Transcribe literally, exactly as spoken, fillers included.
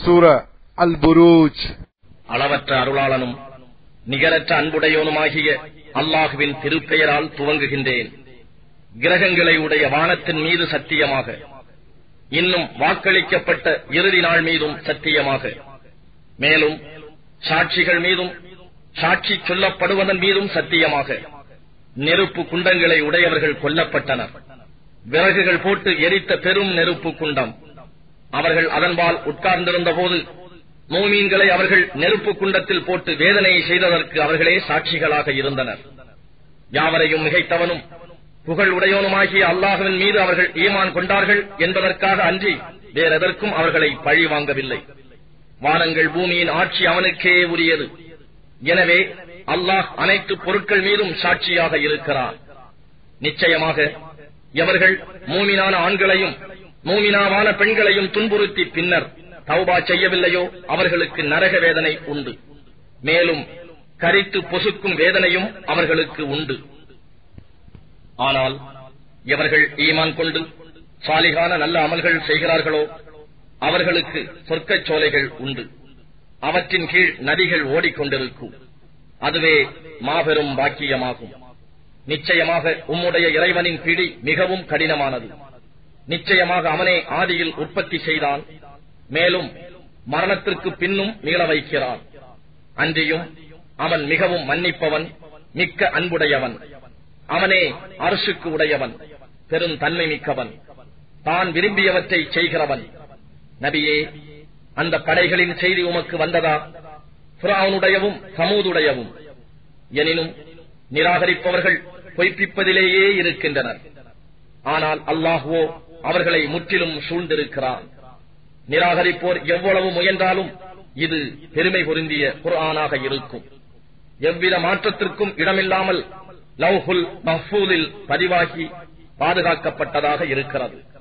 சூரா அல் புரூஜ். அளவற்ற அருளாளனும் நிகரற்ற அன்புடையோனுமாகிய அல்லாஹுவின் திருப்பெயரால் துவங்குகின்றேன். கிரகங்களை உடைய வானத்தின் மீது சத்தியமாக, இன்னும் வாக்களிக்கப்பட்ட இறுதி நாள் மீதும் சத்தியமாக, மேலும் சாட்சிகள் மீதும் சாட்சி சொல்லப்படுவதன் மீதும் சத்தியமாக. நெருப்பு குண்டங்களை உடையவர்கள் கொல்லப்பட்டனர். விறகுகள் போட்டு எரித்த பெரும் நெருப்பு குண்டம். அவர்கள் அதன்பால் உட்கார்ந்திருந்த போது மூமீன்களை அவர்கள் நெருப்பு குண்டத்தில் போட்டு வேதனையை செய்ததற்கு அவர்களே சாட்சிகளாக இருந்தனர். யாவரையும் மிகைத்தவனும் புகழ் உடையோனுமாகிய அல்லாஹுவின் மீது அவர்கள் ஈமான் கொண்டார்கள் என்பதற்காக அன்றி வேறெதற்கும் அவர்களை பழி வாங்கவில்லை. வானங்கள் பூமியின் ஆட்சி அவனுக்கே உரியது. எனவே அல்லாஹ் அனைத்து பொருட்கள் மீதும் சாட்சியாக இருக்கிறார். நிச்சயமாக எவர்கள் மூமினான ஆண்களையும் மூமினாவான பெண்களையும் துன்புறுத்தி பின்னர் தௌபா செய்யவில்லையோ அவர்களுக்கு நரக வேதனை உண்டு. மேலும் கரித்து பொசுக்கும் வேதனையும் அவர்களுக்கு உண்டு. ஆனால் எவர்கள் ஈமான் கொண்டு சாலிகான நல்ல அமல்கள் செய்கிறார்களோ அவர்களுக்கு சொர்க்கச் சோலைகள் உண்டு. அவற்றின் கீழ் நதிகள் ஓடிக்கொண்டிருக்கும். அதுவே மாபெரும் பாக்கியமாகும். நிச்சயமாக உம்முடைய இறைவனின் பிடி மிகவும் கடினமானது. நிச்சயமாக அவனே ஆதியில் உற்பத்தி செய்தான், மேலும் மரணத்திற்கு பின்னும் மீள வைக்கிறான். அன்றியும் அவன் மிகவும் மன்னிப்பவன், மிக்க அன்புடையவன். அவனே அர்ஷுக்கு உடையவன், பெரும் தன்மை மிக்கவன், தான் விரும்பியவற்றை செய்கிறவன். நபியே, அந்த படைகளின் செய்தி உமக்கு வந்ததா? ஃபிரௌனுடையவும் சமூதுடையவும். எனினும் நிராகரிப்பவர்கள் பொய்ப்பிப்பதிலேயே இருக்கின்றனர். ஆனால் அல்லாஹ்வோ அவர்களை முற்றிலும் சூழ்ந்திருக்கிறான். நிராகரிப்போர் எவ்வளவு முயன்றாலும் இது பெருமை பொருந்திய குர்ஆனாக இருக்கும். எவ்வித மாற்றத்திற்கும் இடமில்லாமல் லவ்ஹுல் மஹ்ஃபூலில் பதிவாகி பாதுகாக்கப்பட்டதாக இருக்கிறது.